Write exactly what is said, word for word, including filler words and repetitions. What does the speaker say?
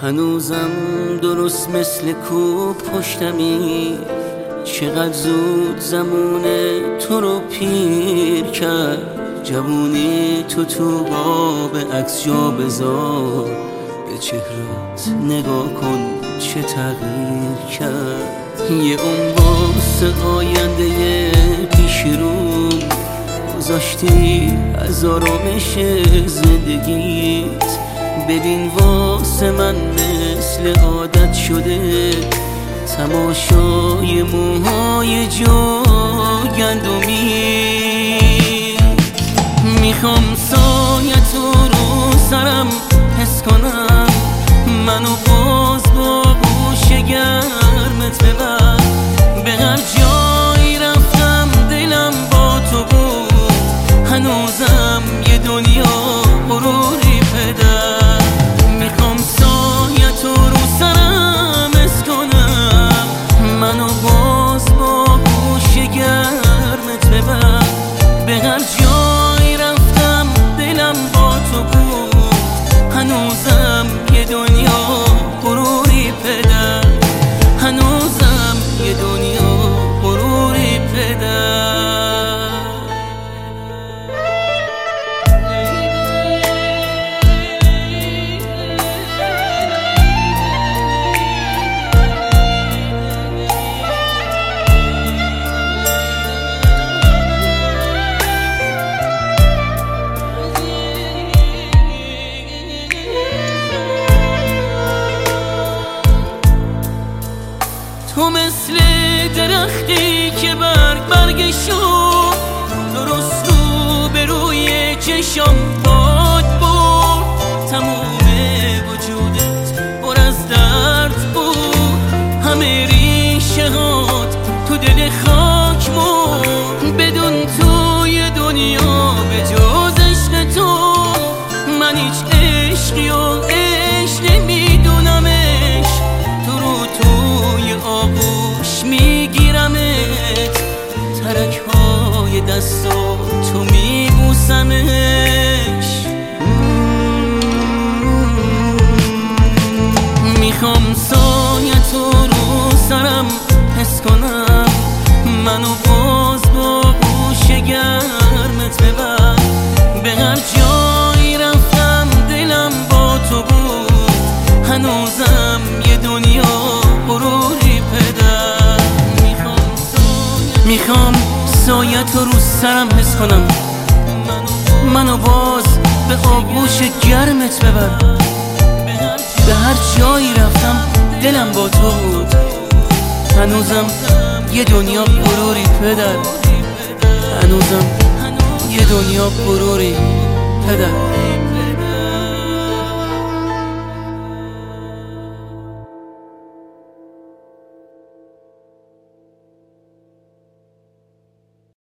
هنوزم درست مثل کوه پشتمی، چقدر زود زمون تو رو پیر کرد. جوونی تو تو قاب عکس جا بذار، به چهرت نگاه کن چه تغییر کرد. یه اون واسه آینده پیش رو گذاشتی از آرامش زندگیت. ببین واسه من مثل عادت شده تماشای موهای جو گندمی. میخوام سایت رو سرم حس کنم، منو باز با گوش گرمت ببر. به هر جایی رفتم دلم با تو بود، هنوزم یه دنیا غروری پدر. میخوام سایت رو سرم حس کنم، منو باز با گوش گرمت ببر. به هر جایی رفتم دلم با تو بود، هنوزم یه دنیا غروری پدر. هنوزم یه دنیا غروری پدر. تو مثل درختی که برگ برگشو درست رو به روی چشم باد برد. تموم وجودت پر از درد بود، همه ریشه هات تو دل خاک مرد. بدون توی دنیا به جز عشق تو من هیچ عشقی و عشق نمیدونمش. تو رو توی آغوش میگیرمت، ترک های دستا تو میبوسمش. میخوام سایت رو سرم حس کنم، منو باز با گوش گرمت ببر. به هر جایی رفتم دلم با تو بود، هنوزم یه دنیا غروری پدر. میخوام سایت رو سرم حس کنم، منو باز به آغوش گرمت ببر. به هر جایی رفتم دلم با تو بود، هنوزم یه دنیا غروری پدر. هنوزم یه دنیا غروری پدر.